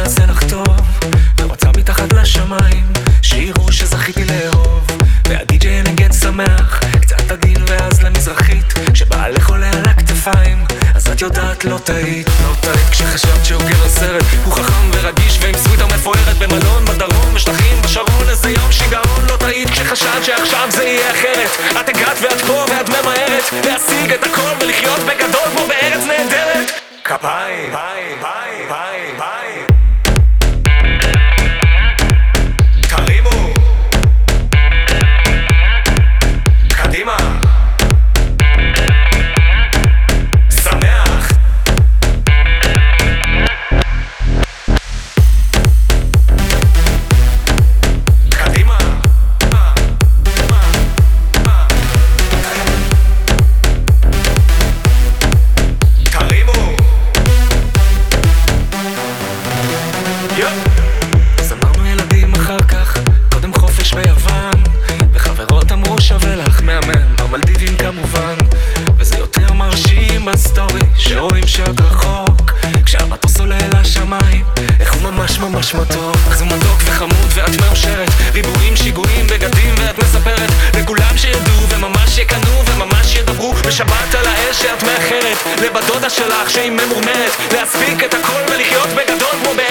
יעשה לך טוב, ורוצה מתחת לשמיים שיראו שזכיתי לאהוב, והדי-ג'יי ינגן שמח קצת עדין ואז למזרחית, שבעלך עולה על הכתפיים אז את יודעת לא טעית, לא טעית כשחשבת שהוא גר הסרט, הוא חכם ורגיש ועם סוויטה מפוארת במלון בדרום בשטחים בשרון, איזה יום שיגעון. לא טעית כשחשבת שעכשיו זה יהיה אחרת, את הגעת ואת פה ואת ממהרת להשיג את הכל ולחיות בגדול כמו בארץ נהדרת. כפיים, ביי, ביי, ביי, ביי. תרימו קדימה שמח קדימה תרימו. אז אמרנו ילדים אחר כך, קודם חופש ביוון, וחברות אמרו שווה לך מהמם, במלדיבים כמובן, וזה יותר מרשים בסטורי שרואים שאת רחוק, כשהמטוס עולה לשמיים איך הוא ממש ממש מתוק. אז הוא מתוק וחמוד ואת מאושרת, ריבועים שיגועים בגדים ואת מספרת לכולם שידעו וממש יקנו וממש ידברו בשבת על האש שאת מאחרת, לבדודה שלך שהיא ממורמרת להספיק את הכל ולחיות בגדול כמו